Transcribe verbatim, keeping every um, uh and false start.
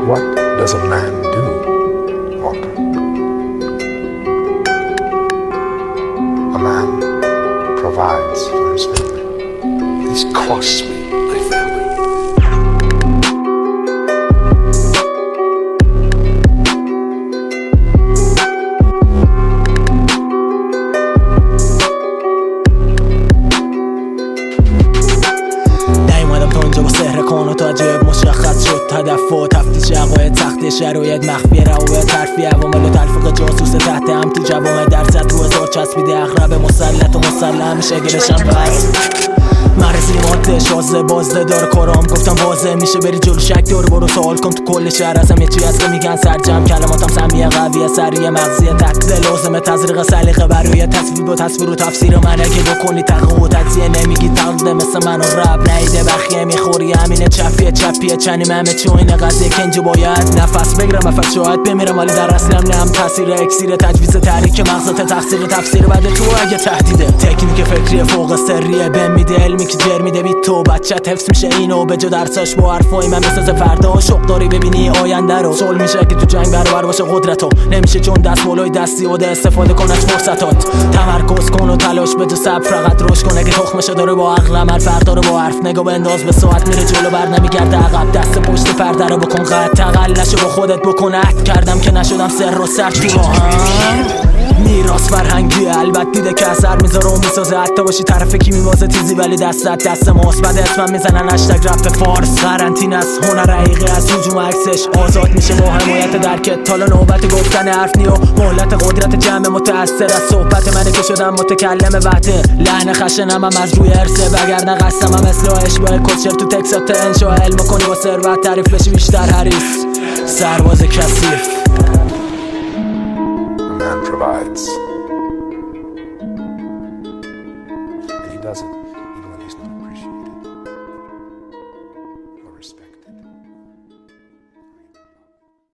What does a man do, Walter? A man provides for his family. This costs me my family. و تا جایب مشخص شد هدف و تفتیش عقاید تخت شرایط مخفی روایت ترفی عوامل و تلفیق جاسوس تحت هم تو جوامع درصد رو هزار چسبیده اغرب مسلط و مسلح میشه گلشم بس مرسی ماده شازه بازده داره کارام گفتم واضح میشه بری جلو شک داره برو سوال کن تو کل شهر ازم یه چی هست که میگن سرجم کلماتم سمیه قویه سریه مغزیه تقدیل لازمه تزریق سلیقه برای تصویر با تصویر و تفسیر من اگه بکنی تقوی و تجزیه نمیگی تقده مثل من و رب نیده بخیه میخوری همینه چفیه چپیه چنیم همه چی و اینه قضیه که اینجا باید نفس بگیرم افت شاید بمیرم ولی در اصلم نم تاثیر اکسیر تجویز تحریک مغزات تقصیر تفسیر بعد تو اگه تهدیده تکنیک فکری فوق سریه بهم میده علمی که جر میده بی تو بچت حفظ میشه اینو به جا درساش با حرفای من بسازه فردا شوق داری ببینی آینده رو سول میشه که تو جنگ برابر باشه قدرتو نمیشه چون دست بالای دستی و استفاده کن از فرصتات تمرکز کن و تلاش بده صبر فقط روش کن اگه تخمشه داره با عقل عمل فرق داره با حرف نگاه بنداز به ساعت میره جلو بر نمیگرده عقب دست پشت پرده رو بکن قد تقل نشو با خودت بکن عهد کردم که نشدم سر و سر تو راهم میراث فرهنگی البته دیده که اثر میذاره و میسازه حتی باشی طرف کی میوازه تیزی ولی دستت دست ماست بعد اسمم میزنن هشتگ رپ فارس قرنطینه است هنر حقیقی از هجوم عکسش آزاد میشه با حمایت درکت حالا نوبت گفتن حرف نی و مهلت قدرت جمع متأثر از صحبت منه که شدم متکلم وحده لحن خشنم هم از روی ارثه وگرنه قسم هم مثل اشباه کچر تو تکسات انشاء علم کنی با ثروت تعریف بشی بیشتر حریف سرباز کثیف. A man provides, and he doesn't.